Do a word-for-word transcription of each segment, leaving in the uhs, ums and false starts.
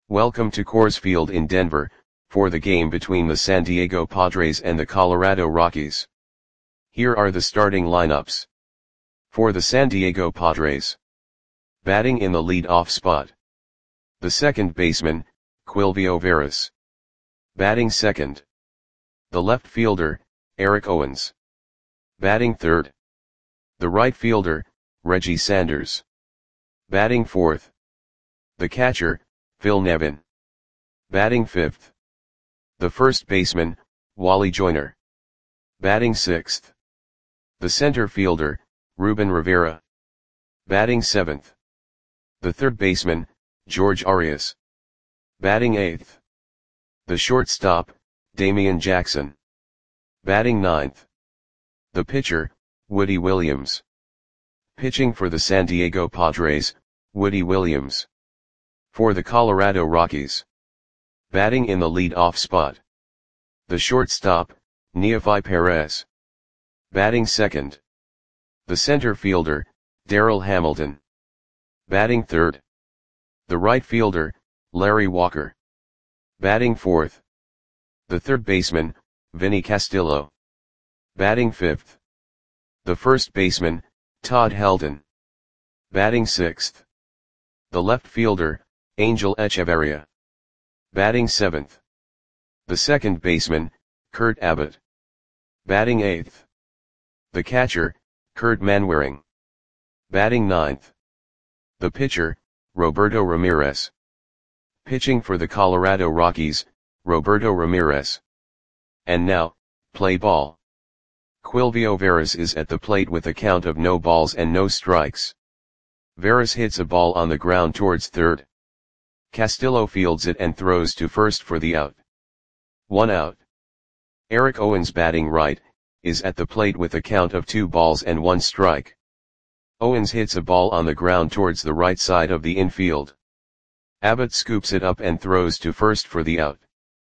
Welcome to Coors Field in Denver, for the game between the San Diego Padres and the Colorado Rockies. Here are the starting lineups. For the San Diego Padres. Batting in the lead-off spot. The second baseman, Quilvio Veras. Batting second. The left fielder, Eric Owens. Batting third. The right fielder, Reggie Sanders. Batting fourth. The catcher, Phil Nevin. Batting fifth. The first baseman, Wally Joyner. Batting sixth. The center fielder, Ruben Rivera. Batting seventh. The third baseman, George Arias. Batting eighth. The shortstop, Damian Jackson. Batting ninth. The pitcher, Woody Williams. Pitching for the San Diego Padres, Woody Williams. For the Colorado Rockies. Batting in the lead-off spot. The shortstop, Neofi Perez. Batting second. The center fielder, Darryl Hamilton. Batting third. The right fielder, Larry Walker. Batting fourth. The third baseman, Vinny Castillo. Batting fifth. The first baseman, Todd Helton. Batting sixth. The left fielder, Angel Echeverria. Batting seventh. The second baseman, Kurt Abbott. Batting eighth. The catcher, Kurt Manwaring. Batting ninth. The pitcher, Roberto Ramirez. Pitching for the Colorado Rockies, Roberto Ramirez. And now, play ball. Quilvio Veras is at the plate with a count of no balls and no strikes. Veras hits a ball on the ground towards third. Castillo fields it and throws to first for the out. One out. Eric Owens, batting right, is at the plate with a count of two balls and one strike. Owens hits a ball on the ground towards the right side of the infield. Abbott scoops it up and throws to first for the out.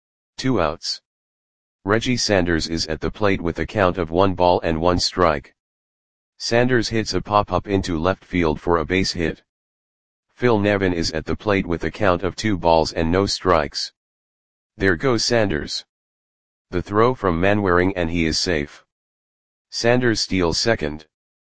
Two outs. Reggie Sanders is at the plate with a count of one ball and one strike. Sanders hits a pop-up into left field for a base hit. Phil Nevin is at the plate with a count of two balls and no strikes. There goes Sanders. The throw from Manwaring and he is safe. Sanders steals second.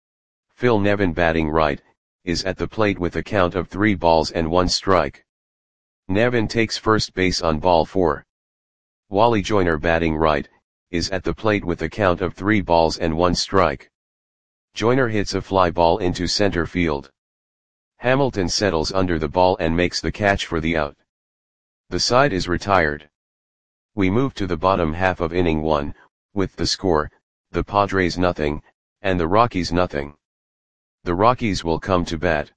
Phil Nevin, batting right, is at the plate with a count of three balls and one strike. Nevin takes first base on ball four. Wally Joyner, batting right, is at the plate with a count of three balls and one strike. Joyner hits a fly ball into center field. Hamilton settles under the ball and makes the catch for the out. The side is retired. We move to the bottom half of inning one, with the score, the Padres nothing, and the Rockies nothing. The Rockies will come to bat.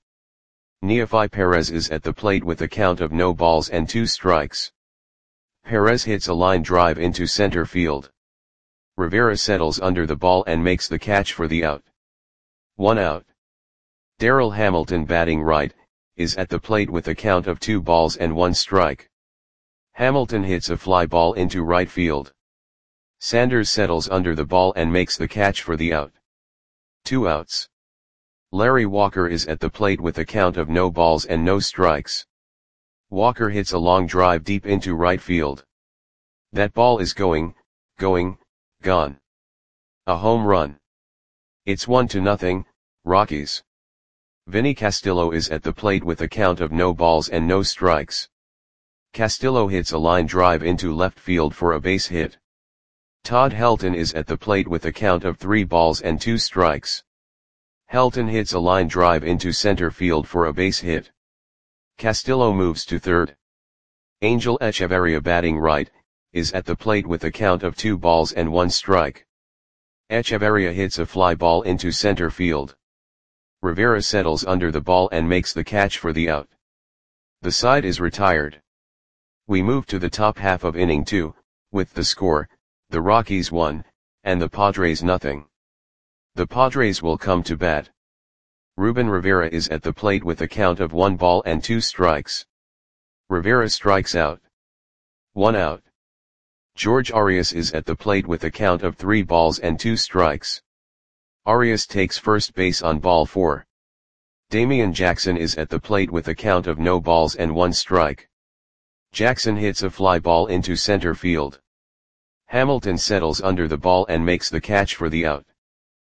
Neofi Perez is at the plate with a count of no balls and two strikes. Perez hits a line drive into center field. Rivera settles under the ball and makes the catch for the out. One out. Darryl Hamilton, batting right, is at the plate with a count of two balls and one strike. Hamilton hits a fly ball into right field. Sanders settles under the ball and makes the catch for the out. Two outs. Larry Walker is at the plate with a count of no balls and no strikes. Walker hits a long drive deep into right field. That ball is going, going, gone. A home run. It's one to nothing, Rockies. Vinny Castillo is at the plate with a count of no balls and no strikes. Castillo hits a line drive into left field for a base hit. Todd Helton is at the plate with a count of three balls and two strikes. Helton hits a line drive into center field for a base hit. Castillo moves to third. Angel Echeverria, batting right, is at the plate with a count of two balls and one strike. Echeverria hits a fly ball into center field. Rivera settles under the ball and makes the catch for the out. The side is retired. We move to the top half of inning two, with the score, the Rockies one, and the Padres nothing. The Padres will come to bat. Ruben Rivera is at the plate with a count of one ball and two strikes. Rivera strikes out. One out. George Arias is at the plate with a count of three balls and two strikes. Arias takes first base on ball four. Damian Jackson is at the plate with a count of no balls and one strike. Jackson hits a fly ball into center field. Hamilton settles under the ball and makes the catch for the out.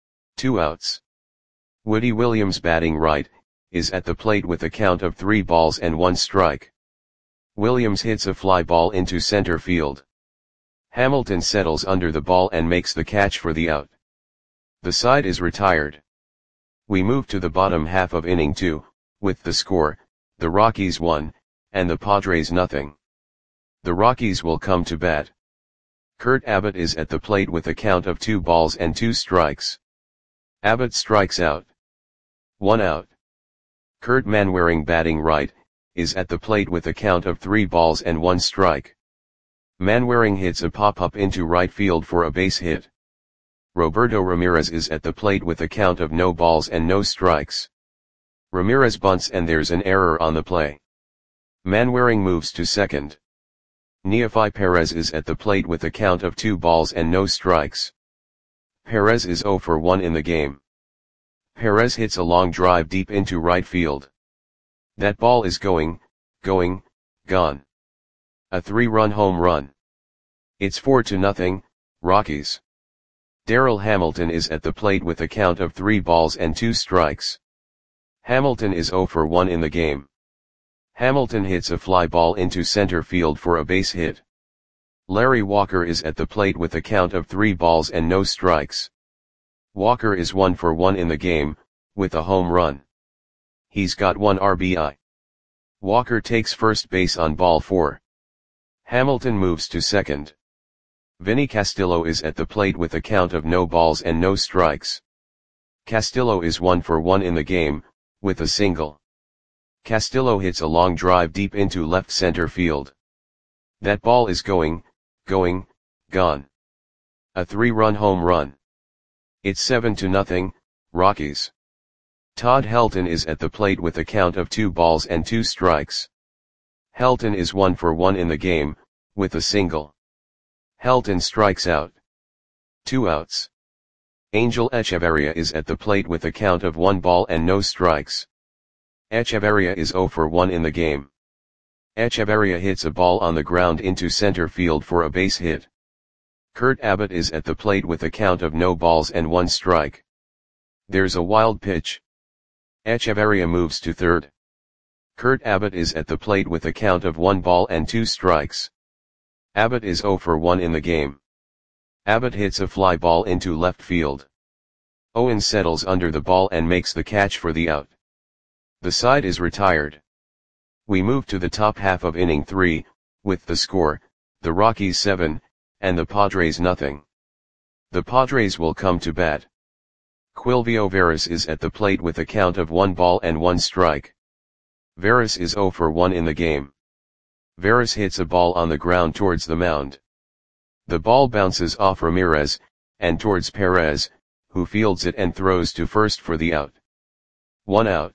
Two outs. Woody Williams, batting right, is at the plate with a count of three balls and one strike. Williams hits a fly ball into center field. Hamilton settles under the ball and makes the catch for the out. The side is retired. We move to the bottom half of inning two, with the score, the Rockies one, and the Padres nothing. The Rockies will come to bat. Kurt Abbott is at the plate with a count of two balls and two strikes. Abbott strikes out. One out. Kurt Manwaring, batting right, is at the plate with a count of three balls and one strike. Manwaring hits a pop-up into right field for a base hit. Roberto Ramirez is at the plate with a count of no balls and no strikes. Ramirez bunts and there's an error on the play. Manwaring moves to second. Neofi Perez is at the plate with a count of two balls and no strikes. Perez is oh for one in the game. Perez hits a long drive deep into right field. That ball is going, going, gone. A three-run home run. It's four to nothing, Rockies. Darryl Hamilton is at the plate with a count of three balls and two strikes. Hamilton is oh for one in the game. Hamilton hits a fly ball into center field for a base hit. Larry Walker is at the plate with a count of three balls and no strikes. Walker is one for one in the game, with a home run. He's got one R B I. Walker takes first base on ball four. Hamilton moves to second. Vinny Castillo is at the plate with a count of no balls and no strikes. Castillo is one for one in the game, with a single. Castillo hits a long drive deep into left center field. That ball is going, going, gone. A three-run home run. It's seven to nothing, Rockies. Todd Helton is at the plate with a count of two balls and two strikes. Helton is one for one in the game, with a single. Helton strikes out. Two outs. Angel Echeverria is at the plate with a count of one ball and no strikes. Echeverria is oh for one in the game. Echeverria hits a ball on the ground into center field for a base hit. Kurt Abbott is at the plate with a count of no balls and one strike. There's a wild pitch. Echeverria moves to third. Kurt Abbott is at the plate with a count of one ball and two strikes. Abbott is oh for one in the game. Abbott hits a fly ball into left field. Owens settles under the ball and makes the catch for the out. The side is retired. We move to the top half of inning three, with the score, the Rockies seven, and the Padres nothing. The Padres will come to bat. Quilvio Veras is at the plate with a count of one ball and one strike. Veras is oh for one in the game. Veras hits a ball on the ground towards the mound. The ball bounces off Ramirez, and towards Perez, who fields it and throws to first for the out. One out.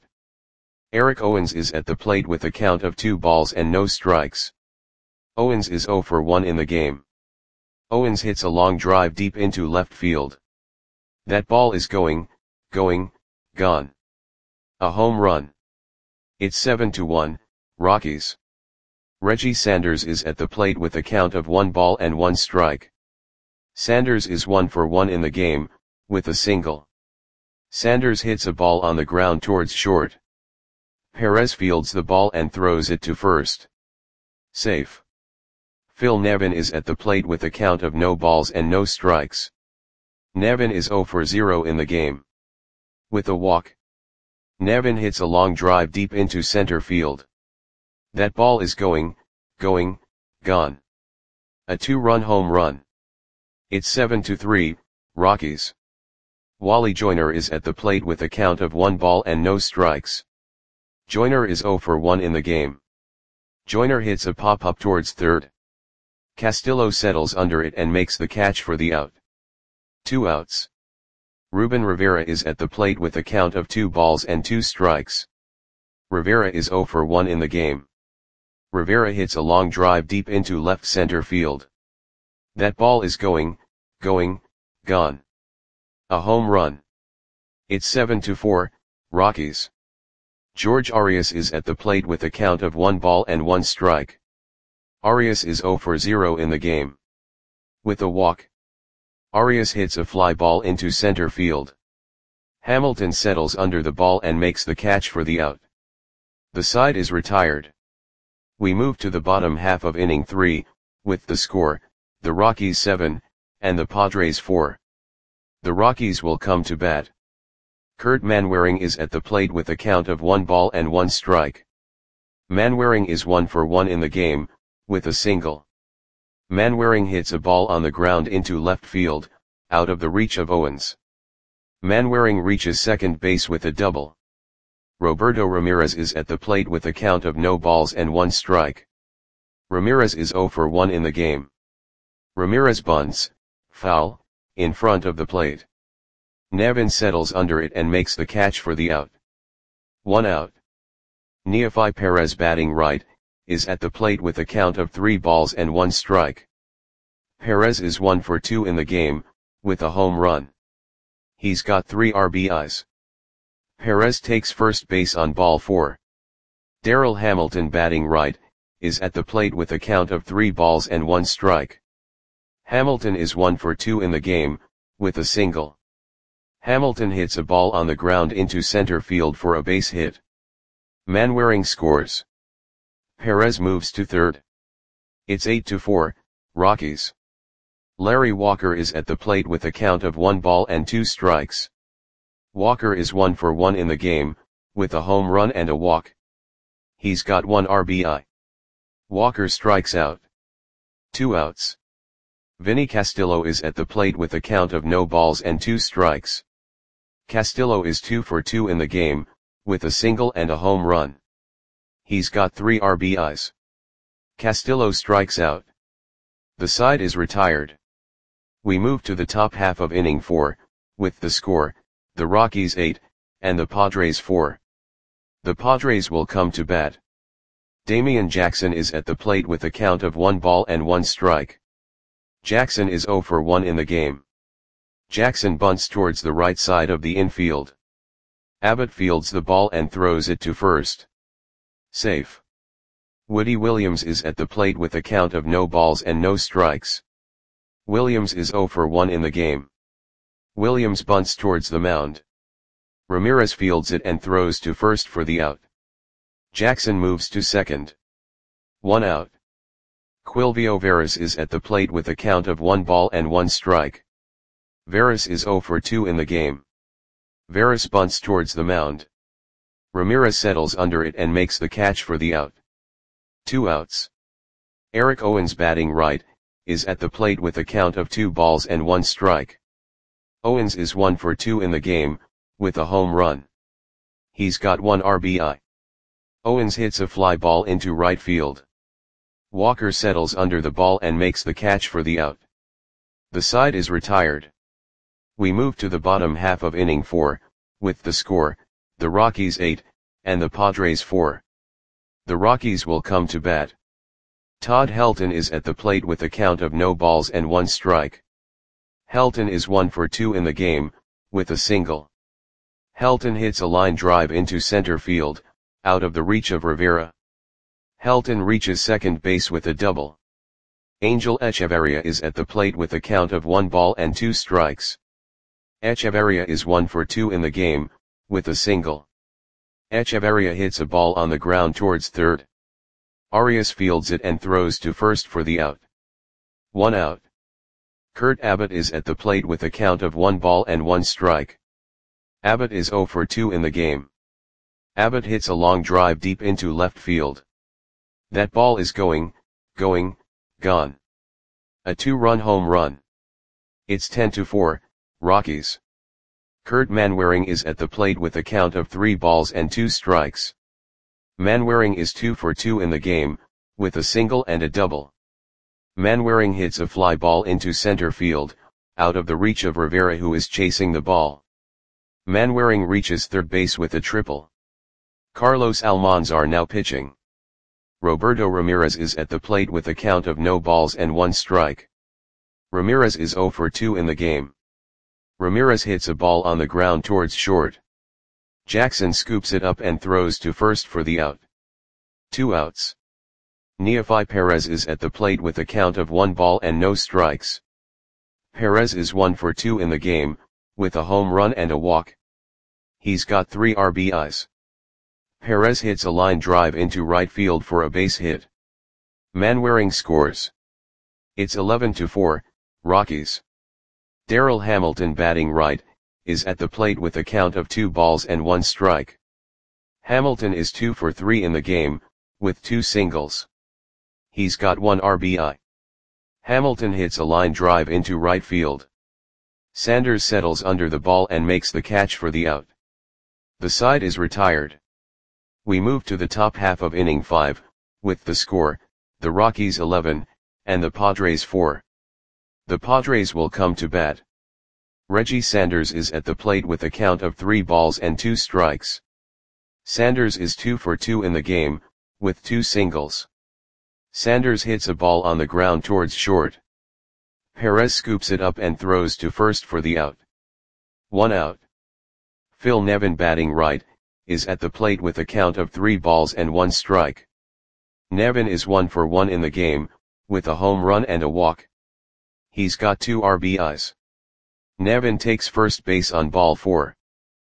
Eric Owens is at the plate with a count of two balls and no strikes. Owens is oh for one in the game. Owens hits a long drive deep into left field. That ball is going, going, gone. A home run. It's seven to one, Rockies. Reggie Sanders is at the plate with a count of one ball and one strike. Sanders is one for one in the game, with a single. Sanders hits a ball on the ground towards short. Perez fields the ball and throws it to first. Safe. Phil Nevin is at the plate with a count of no balls and no strikes. Nevin is oh for zero in the game. With a walk. Nevin hits a long drive deep into center field. That ball is going, going, gone. A two-run home run. It's seven to three, Rockies. Wally Joyner is at the plate with a count of one ball and no strikes. Joyner is oh for one in the game. Joyner hits a pop-up towards third. Castillo settles under it and makes the catch for the out. Two outs. Ruben Rivera is at the plate with a count of two balls and two strikes. Rivera is oh for one in the game. Rivera hits a long drive deep into left center field. That ball is going, going, gone. A home run. It's seven to four, Rockies. George Arias is at the plate with a count of one ball and one strike. Arias is zero for zero in the game. With a walk, Arias hits a fly ball into center field. Hamilton settles under the ball and makes the catch for the out. The side is retired. We move to the bottom half of inning three, with the score, the Rockies seven, and the Padres four. The Rockies will come to bat. Kurt Manwaring is at the plate with a count of one ball and one strike. Manwaring is one for one in the game, with a single. Manwaring hits a ball on the ground into left field, out of the reach of Owens. Manwaring reaches second base with a double. Roberto Ramirez is at the plate with a count of no balls and one strike. Ramirez is zero for one in the game. Ramirez bunts, foul, in front of the plate. Nevin settles under it and makes the catch for the out. One out. Neofi Perez, batting right, is at the plate with a count of three balls and one strike. Perez is one for two in the game, with a home run. He's got three R B Is. Perez takes first base on ball four. Darryl Hamilton, batting right, is at the plate with a count of three balls and one strike. Hamilton is one for two in the game, with a single. Hamilton hits a ball on the ground into center field for a base hit. Manwaring scores. Perez moves to third. It's eight to four, Rockies. Larry Walker is at the plate with a count of one ball and two strikes. Walker is one for one in the game, with a home run and a walk. He's got one R B I. Walker strikes out. Two outs. Vinny Castillo is at the plate with a count of no balls and two strikes. Castillo is two for two in the game, with a single and a home run. He's got three R B Is. Castillo strikes out. The side is retired. We move to the top half of inning four, with the score, the Rockies eight, and the Padres four. The Padres will come to bat. Damian Jackson is at the plate with a count of one ball and one strike. Jackson is zero for one in the game. Jackson bunts towards the right side of the infield. Abbott fields the ball and throws it to first. Safe. Woody Williams is at the plate with a count of no balls and no strikes. Williams is zero for one in the game. Williams bunts towards the mound. Ramirez fields it and throws to first for the out. Jackson moves to second. One out. Quilvio Veras is at the plate with a count of one ball and one strike. Veras is zero for two in the game. Veras bunts towards the mound. Ramirez settles under it and makes the catch for the out. Two outs. Eric Owens, batting right, is at the plate with a count of two balls and one strike. Owens is one for two in the game, with a home run. He's got one R B I. Owens hits a fly ball into right field. Walker settles under the ball and makes the catch for the out. The side is retired. We move to the bottom half of inning four, with the score, the Rockies eight, and the Padres four. The Rockies will come to bat. Todd Helton is at the plate with a count of no balls and one strike. Helton is one for two in the game, with a single. Helton hits a line drive into center field, out of the reach of Rivera. Helton reaches second base with a double. Angel Echeverria is at the plate with a count of one ball and two strikes. Echeverria is one for two in the game, with a single. Echeverria hits a ball on the ground towards third. Arias fields it and throws to first for the out. One out. Kurt Abbott is at the plate with a count of one ball and one strike. Abbott is zero for two in the game. Abbott hits a long drive deep into left field. That ball is going, going, gone. A two-run home run. It's ten to four, Rockies. Kurt Manwaring is at the plate with a count of three balls and two strikes. Manwaring is two for two in the game, with a single and a double. Manwaring hits a fly ball into center field, out of the reach of Rivera, who is chasing the ball. Manwaring reaches third base with a triple. Carlos Almanzar now pitching. Roberto Ramirez is at the plate with a count of no balls and one strike. Ramirez is zero for two in the game. Ramirez hits a ball on the ground towards short. Jackson scoops it up and throws to first for the out. Two outs. Neofi Perez is at the plate with a count of one ball and no strikes. Perez is one for two in the game, with a home run and a walk. He's got three R B Is. Perez hits a line drive into right field for a base hit. Manwaring scores. It's eleven to four, Rockies. Darrell Hamilton, batting right, is at the plate with a count of two balls and one strike. Hamilton is two for three in the game, with two singles. He's got one R B I. Hamilton hits a line drive into right field. Sanders settles under the ball and makes the catch for the out. The side is retired. We move to the top half of inning five, with the score, the Rockies eleven, and the Padres four. The Padres will come to bat. Reggie Sanders is at the plate with a count of three balls and two strikes. Sanders is two for two in the game, with two singles. Sanders hits a ball on the ground towards short. Perez scoops it up and throws to first for the out. One out. Phil Nevin, batting right, is at the plate with a count of three balls and one strike. Nevin is one for one in the game, with a home run and a walk. He's got two R B Is. Nevin takes first base on ball four.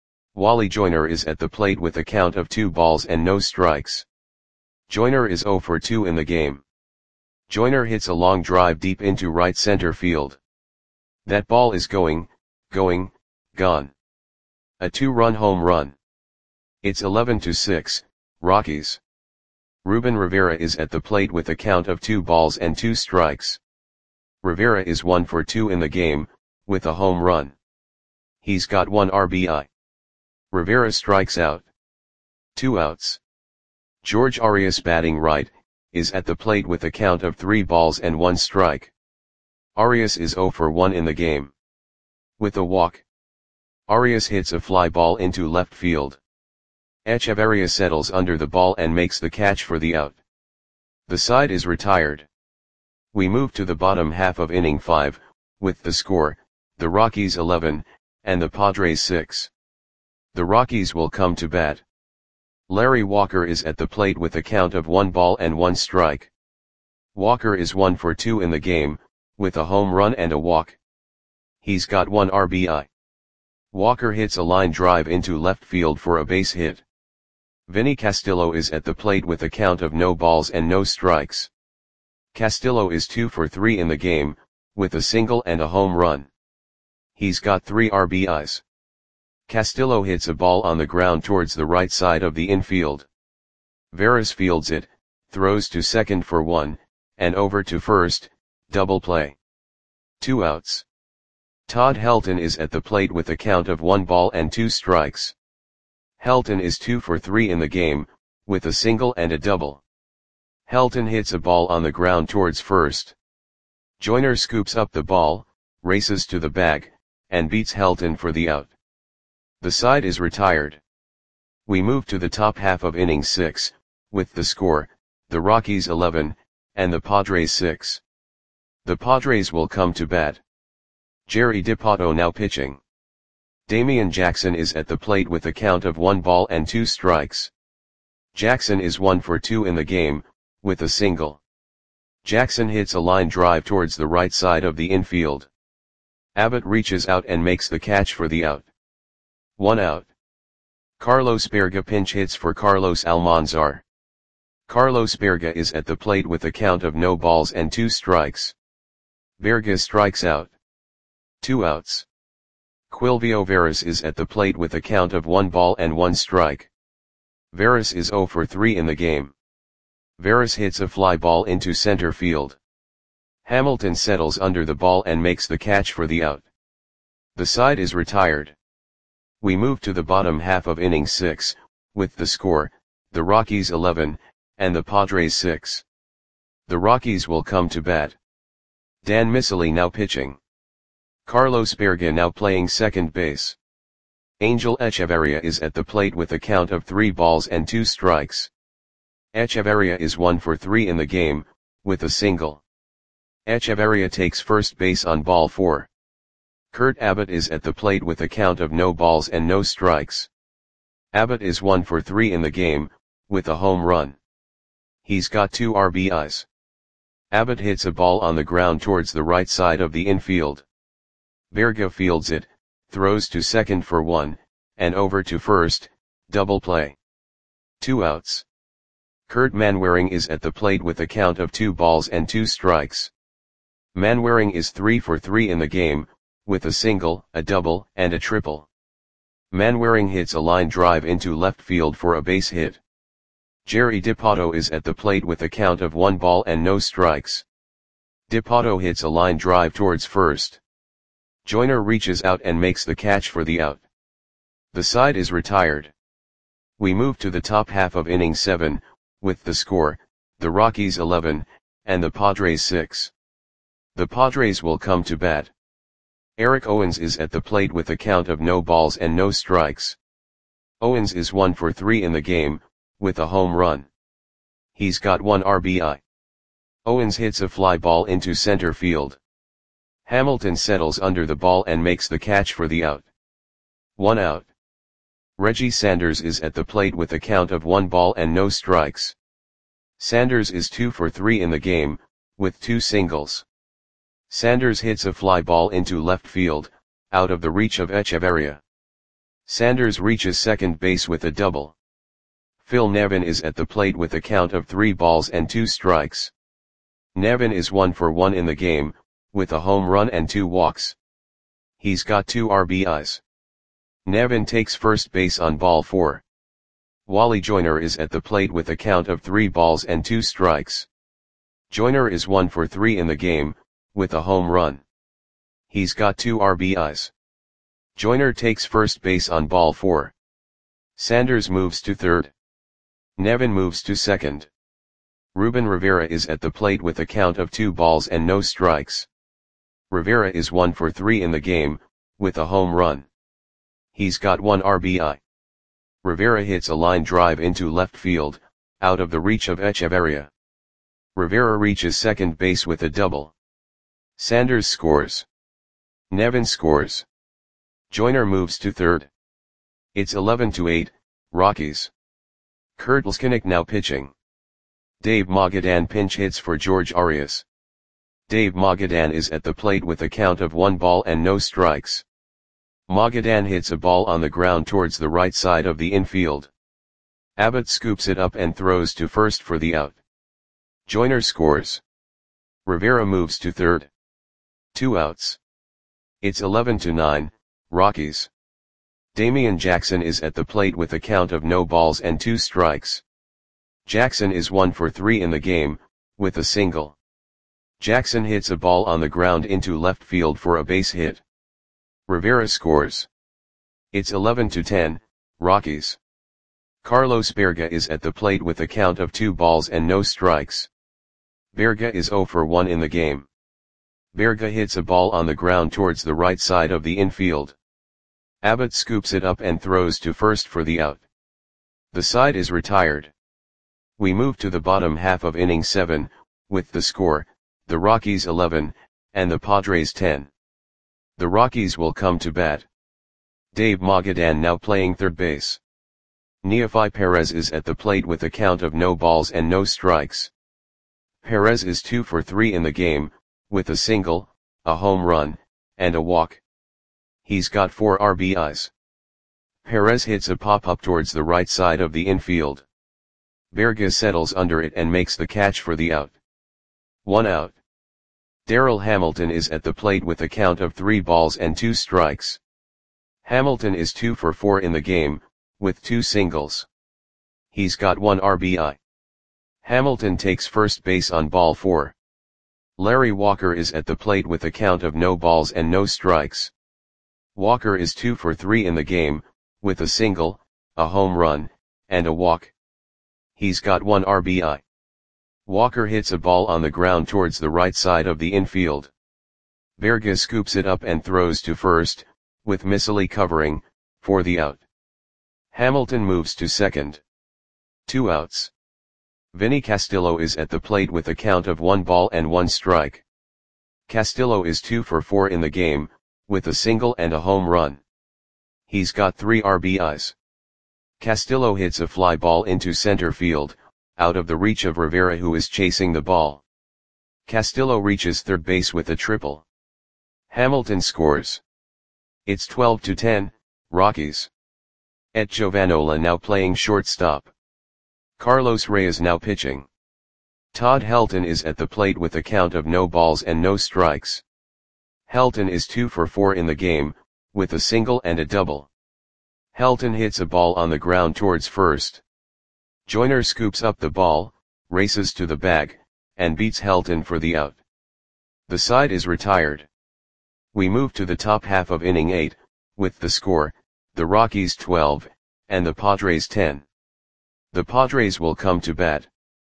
Wally Joyner is at the plate with a count of two balls and no strikes. Joyner is zero for two in the game. Joyner hits a long drive deep into right center field. That ball is going, going, gone. A two-run home run. It's eleven to six, Rockies. Ruben Rivera is at the plate with a count of two balls and two strikes. Rivera is one for two in the game, with a home run. He's got one R B I. Rivera strikes out. Two outs. George Arias, batting right, is at the plate with a count of three balls and one strike. Arias is zero for one in the game. With a walk. Arias hits a fly ball into left field. Echeverria settles under the ball and makes the catch for the out. The side is retired. We move to the bottom half of inning five, with the score, the Rockies eleven, and the Padres six. The Rockies will come to bat. Larry Walker is at the plate with a count of one ball and one strike. Walker is one for two in the game, with a home run and a walk. He's got one R B I. Walker hits a line drive into left field for a base hit. Vinny Castillo is at the plate with a count of no balls and no strikes. Castillo is two for three in the game, with a single and a home run. He's got three R B Is. Castillo hits a ball on the ground towards the right side of the infield. Veras fields it, throws to second for one, and over to first, double play. Two outs. Todd Helton is at the plate with a count of one ball and two strikes. Helton is two for three in the game, with a single and a double. Helton hits a ball on the ground towards first. Joyner scoops up the ball, races to the bag, and beats Helton for the out. The side is retired. We move to the top half of inning six, with the score, the Rockies eleven, and the Padres six. The Padres will come to bat. Jerry Dipoto now pitching. Damian Jackson is at the plate with a count of one ball and two strikes. Jackson is one for two in the game, with a single. Jackson hits a line drive towards the right side of the infield. Abbott reaches out and makes the catch for the out. One out. Carlos Berga pinch hits for Carlos Almanzar. Carlos Berga is at the plate with a count of no balls and two strikes. Berga strikes out. Two outs. Quilvio Veras is at the plate with a count of one ball and one strike. Veras is zero for three in the game. Veras hits a fly ball into center field. Hamilton settles under the ball and makes the catch for the out. The side is retired. We move to the bottom half of inning six, with the score, the Rockies eleven, and the Padres six. The Rockies will come to bat. Dan Miceli now pitching. Carlos Berga now playing second base. Angel Echeverria is at the plate with a count of three balls and two strikes. Echeverria is one for three in the game, with a single. Echeverria takes first base on ball four. Kurt Abbott is at the plate with a count of no balls and no strikes. Abbott is one for three in the game, with a home run. He's got two R B Is. Abbott hits a ball on the ground towards the right side of the infield. Berge fields it, throws to second for one, and over to first, double play. Two outs. Kurt Manwaring is at the plate with a count of two balls and two strikes. Manwaring is three for three in the game, with a single, a double, and a triple. Manwaring hits a line drive into left field for a base hit. Jerry Dipoto is at the plate with a count of one ball and no strikes. Dipoto hits a line drive towards first. Joyner reaches out and makes the catch for the out. The side is retired. We move to the top half of inning seven, with the score, the Rockies eleven, and the Padres six. The Padres will come to bat. Eric Owens is at the plate with a count of no balls and no strikes. Owens is one for three in the game, with a home run. He's got one R B I. Owens hits a fly ball into center field. Hamilton settles under the ball and makes the catch for the out. One out. Reggie Sanders is at the plate with a count of one ball and no strikes. Sanders is two for three in the game, with two singles. Sanders hits a fly ball into left field, out of the reach of Echeverria. Sanders reaches second base with a double. Phil Nevin is at the plate with a count of three balls and two strikes. Nevin is one for one in the game, with a home run and two walks. He's got two R B Is. Nevin takes first base on ball four. Wally Joyner is at the plate with a count of three balls and two strikes. Joyner is one for three in the game, with a home run. He's got two R B Is. Joyner takes first base on ball four. Sanders moves to third. Nevin moves to second. Ruben Rivera is at the plate with a count of two balls and no strikes. Rivera is one for three in the game, with a home run. He's got one R B I. Rivera hits a line drive into left field, out of the reach of Echeverria. Rivera reaches second base with a double. Sanders scores. Nevin scores. Joyner moves to third. It's eleven to eight, Rockies. Kurt Leskinick now pitching. Dave Magadan pinch hits for George Arias. Dave Magadan is at the plate with a count of one ball and no strikes. Magadan hits a ball on the ground towards the right side of the infield. Abbott scoops it up and throws to first for the out. Joyner scores. Rivera moves to third. Two outs. It's eleven to nine, Rockies. Damian Jackson is at the plate with a count of no balls and two strikes. Jackson is one for three in the game, with a single. Jackson hits a ball on the ground into left field for a base hit. Rivera scores. It's eleven to ten, Rockies. Carlos Berga is at the plate with a count of two balls and no strikes. Berga is zero for one in the game. Berga hits a ball on the ground towards the right side of the infield. Abbott scoops it up and throws to first for the out. The side is retired. We move to the bottom half of inning seven, with the score, the Rockies eleven, and the Padres ten. The Rockies will come to bat. Dave Magadan now playing third base. Neefi Perez is at the plate with a count of no balls and no strikes. Perez is two for three in the game, with a single, a home run, and a walk. He's got four R B Is. Perez hits a pop-up towards the right side of the infield. Berga settles under it and makes the catch for the out. One out. Darryl Hamilton is at the plate with a count of three balls and two strikes. Hamilton is two for four in the game, with two singles. He's got one R B I. Hamilton takes first base on ball four. Larry Walker is at the plate with a count of no balls and no strikes. Walker is two for three in the game, with a single, a home run, and a walk. He's got one R B I. Walker hits a ball on the ground towards the right side of the infield. Berga scoops it up and throws to first, with Missile covering, for the out. Hamilton moves to second. Two outs. Vinny Castillo is at the plate with a count of one ball and one strike. Castillo is two for four in the game, with a single and a home run. He's got three R B Is. Castillo hits a fly ball into center field, out of the reach of Rivera, who is chasing the ball. Castillo reaches third base with a triple. Hamilton scores. It's twelve to ten, Rockies. Et Giovanola now playing shortstop. Carlos Reyes now pitching. Todd Helton is at the plate with a count of no balls and no strikes. Helton is two for four in the game, with a single and a double. Helton hits a ball on the ground towards first. Joyner scoops up the ball, races to the bag, and beats Helton for the out. The side is retired. We move to the top half of inning eight, with the score, the Rockies twelve, and the Padres ten. The Padres will come to bat.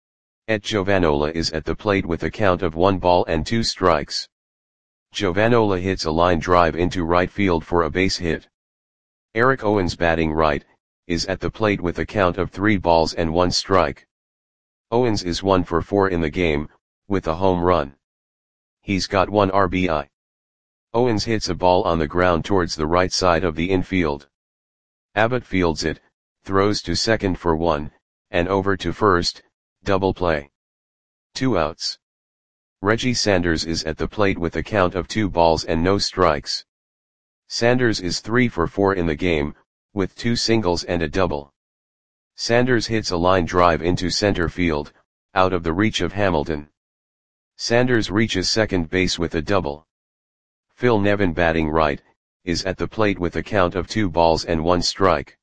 Et Giovanola is at the plate with a count of one ball and two strikes. Giovanola hits a line drive into right field for a base hit. Eric Owens, batting right, is at the plate with a count of three balls and one strike. Owens is one for four in the game, with a home run. He's got one R B I. Owens hits a ball on the ground towards the right side of the infield. Abbott fields it, throws to second for one, and over to first, double play. Two outs. Reggie Sanders is at the plate with a count of two balls and no strikes. Sanders is three for four in the game, with two singles and a double. Sanders hits a line drive into center field, out of the reach of Hamilton. Sanders reaches second base with a double. Phil Nevin, batting right, is at the plate with a count of two balls and one strike.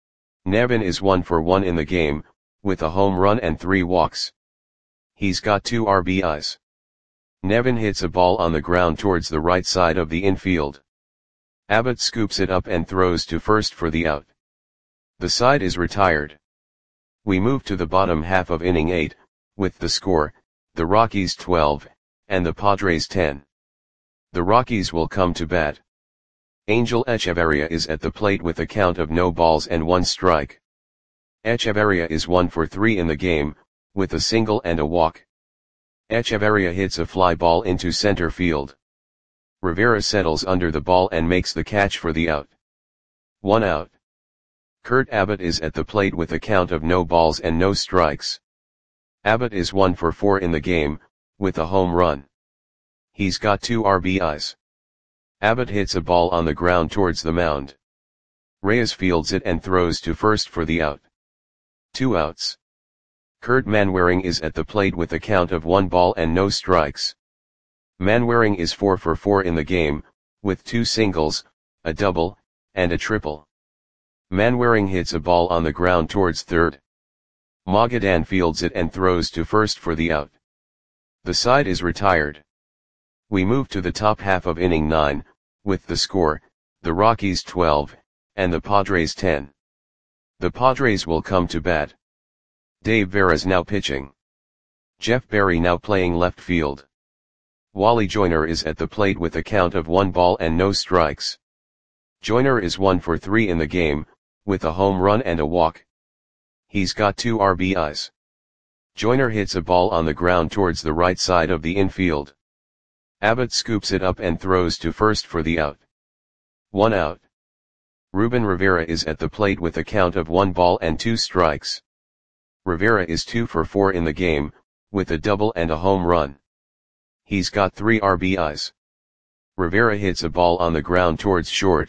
Nevin is one for one in the game, with a home run and three walks. He's got two R B Is. Nevin hits a ball on the ground towards the right side of the infield. Abbott scoops it up and throws to first for the out. The side is retired. We move to the bottom half of inning eight, with the score, the Rockies twelve, and the Padres ten. The Rockies will come to bat. Angel Echeverria is at the plate with a count of no balls and one strike. Echeverria is one for three in the game, with a single and a walk. Echeverria hits a fly ball into center field. Rivera settles under the ball and makes the catch for the out. One out. Kurt Abbott is at the plate with a count of no balls and no strikes. Abbott is one for four in the game, with a home run. He's got two R B Is. Abbott hits a ball on the ground towards the mound. Reyes fields it and throws to first for the out. Two outs. Kurt Manwaring is at the plate with a count of one ball and no strikes. Manwaring is four for four in the game, with two singles, a double, and a triple. Manwaring hits a ball on the ground towards third. Magadan fields it and throws to first for the out. The side is retired. We move to the top half of inning nine, with the score, the Rockies twelve, and the Padres ten. The Padres will come to bat. Dave Veras now pitching. Jeff Berry now playing left field. Wally Joyner is at the plate with a count of one ball and no strikes. Joyner is one for three in the game, with a home run and a walk. He's got two R B Is. Joyner hits a ball on the ground towards the right side of the infield. Abbott scoops it up and throws to first for the out. One out. Ruben Rivera is at the plate with a count of one ball and two strikes. Rivera is two for four in the game, with a double and a home run. He's got three R B Is. Rivera hits a ball on the ground towards short.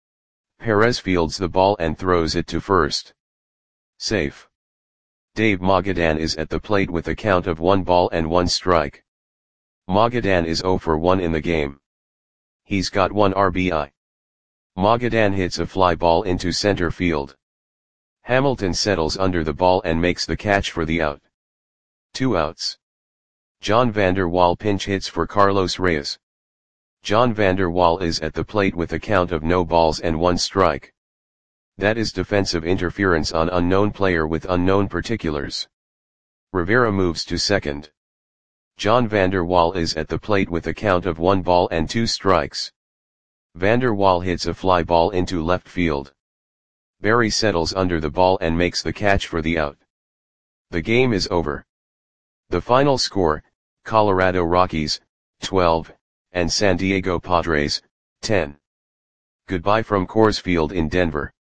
Perez fields the ball and throws it to first. Safe. Dave Magadan is at the plate with a count of one ball and one strike. Magadan is zero for one in the game. He's got one R B I. Magadan hits a fly ball into center field. Hamilton settles under the ball and makes the catch for the out. Two outs. John Vander Wal pinch hits for Carlos Reyes. John Vander Wal is at the plate with a count of no balls and one strike. That is defensive interference on unknown player with unknown particulars. Rivera moves to second. John Vander Wal is at the plate with a count of one ball and two strikes. Vander Wal hits a fly ball into left field. Berry settles under the ball and makes the catch for the out. The game is over. The final score, Colorado Rockies, twelve, and San Diego Padres, ten. Goodbye from Coors Field in Denver.